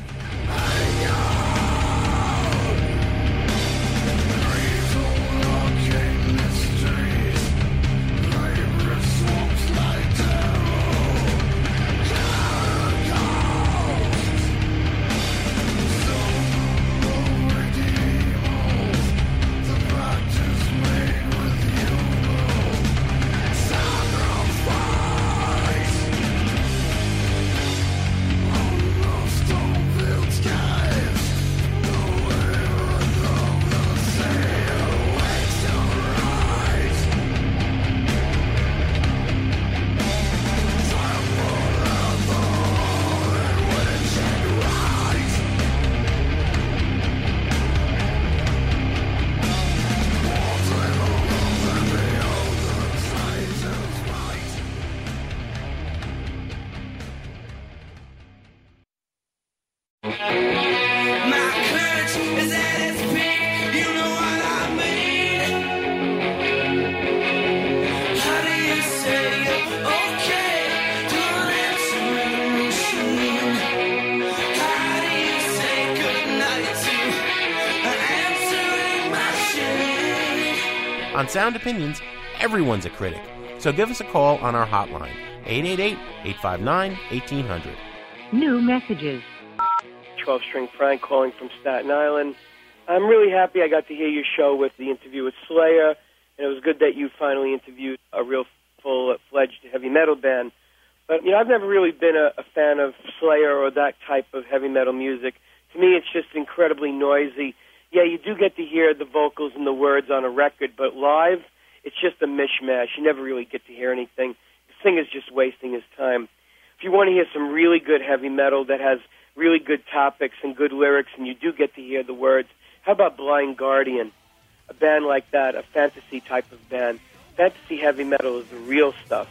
[SPEAKER 7] On Sound Opinions, everyone's a critic. So give us a call on our hotline, 888-859-1800.
[SPEAKER 16] New messages.
[SPEAKER 17] 12-string Frank calling from Staten Island. I'm really happy I got to hear your show with the interview with Slayer, and it was good that you finally interviewed a real full-fledged heavy metal band. But, I've never really been a fan of Slayer or that type of heavy metal music. To me, it's just incredibly noisy. Yeah, you do get to hear the vocals and the words on a record, but live, it's just a mishmash. You never really get to hear anything. The singer's just wasting his time. If you want to hear some really good heavy metal that has really good topics and good lyrics, and you do get to hear the words, how about Blind Guardian? A band like that, a fantasy type of band. Fantasy heavy metal is the real stuff.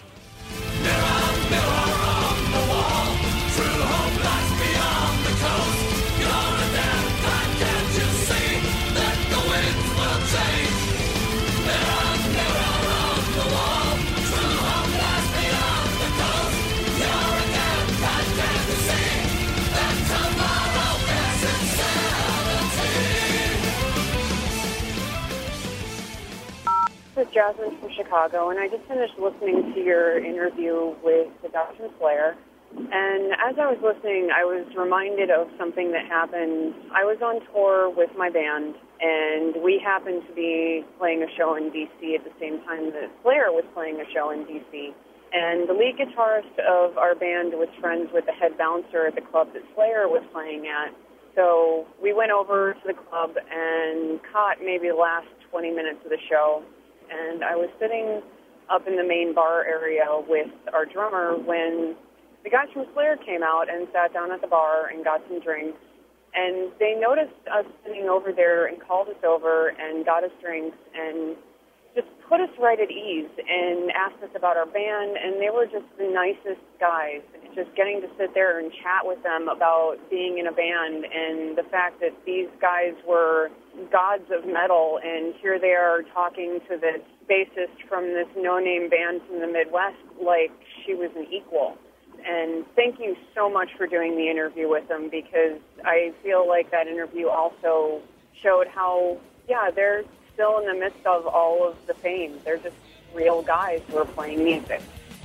[SPEAKER 18] This is Jasmine from Chicago, and I just finished listening to your interview with the guys from Slayer. And as I was listening, I was reminded of something that happened. I was on tour with my band, and we happened to be playing a show in D.C. at the same time that Slayer was playing a show in D.C. And the lead guitarist of our band was friends with the head bouncer at the club that Slayer was playing at. So we went over to the club and caught maybe the last 20 minutes of the show. And I was sitting up in the main bar area with our drummer when the guys from Slayer came out and sat down at the bar and got some drinks. And they noticed us sitting over there and called us over and got us drinks and just put us right at ease and asked us about our band. And they were just the nicest guys. Just getting to sit there and chat with them about being in a band and the fact that these guys were gods of metal, and here they are talking to this bassist from this no-name band from the Midwest like she was an equal. And thank you so much for doing the interview with them, because I feel like that interview also showed how, they're still in the midst of all of the fame. They're just real guys who are playing music.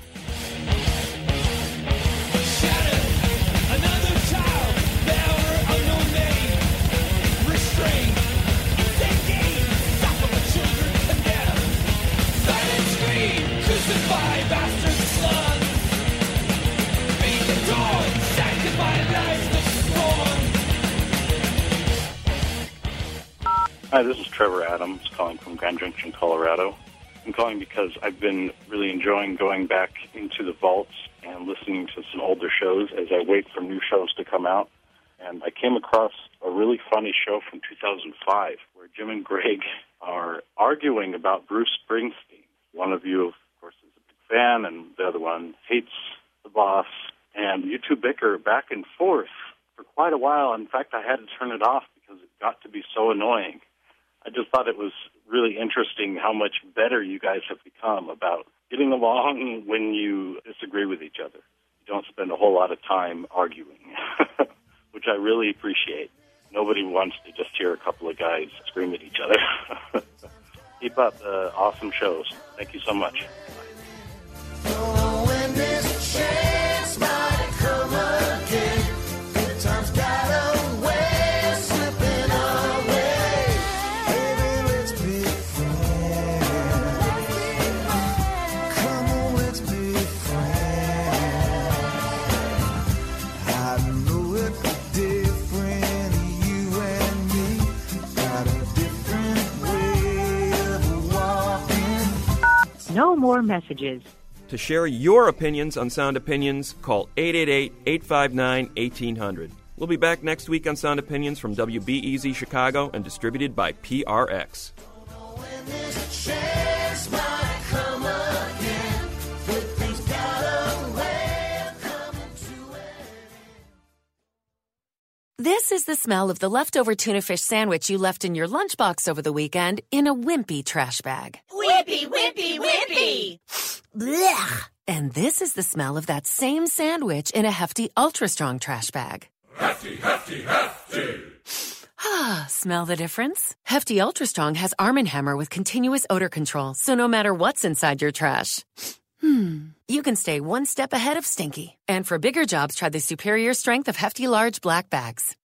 [SPEAKER 19] Hi, this is Trevor Adams calling from Grand Junction, Colorado. I'm calling because I've been really enjoying going back into the vaults and listening to some older shows as I wait for new shows to come out. And I came across a really funny show from 2005 where Jim and Greg are arguing about Bruce Springsteen. One of you, of course, is a big fan, and the other one hates the boss. And you two bicker back and forth for quite a while. In fact, I had to turn it off because it got to be so annoying. I just thought it was really interesting how much better you guys have become about getting along when you disagree with each other. You don't spend a whole lot of time arguing, which I really appreciate. Nobody wants to just hear a couple of guys scream at each other. Keep up the awesome shows. Thank you so much.
[SPEAKER 16] No more messages.
[SPEAKER 15] To share your opinions on Sound Opinions, call 888-859-1800. We'll be back next week on Sound Opinions from WBEZ Chicago and distributed by PRX.
[SPEAKER 3] This is the smell of the leftover tuna fish sandwich you left in your lunchbox over the weekend in a wimpy trash bag.
[SPEAKER 4] Wimpy, wimpy, wimpy!
[SPEAKER 3] Blech! And this is the smell of that same sandwich in a hefty, ultra-strong trash bag.
[SPEAKER 4] Hefty, hefty, hefty!
[SPEAKER 3] Smell the difference? Hefty Ultra Strong has Arm & Hammer with continuous odor control, so no matter what's inside your trash, you can stay one step ahead of stinky. And for bigger jobs, try the superior strength of Hefty Large Black Bags.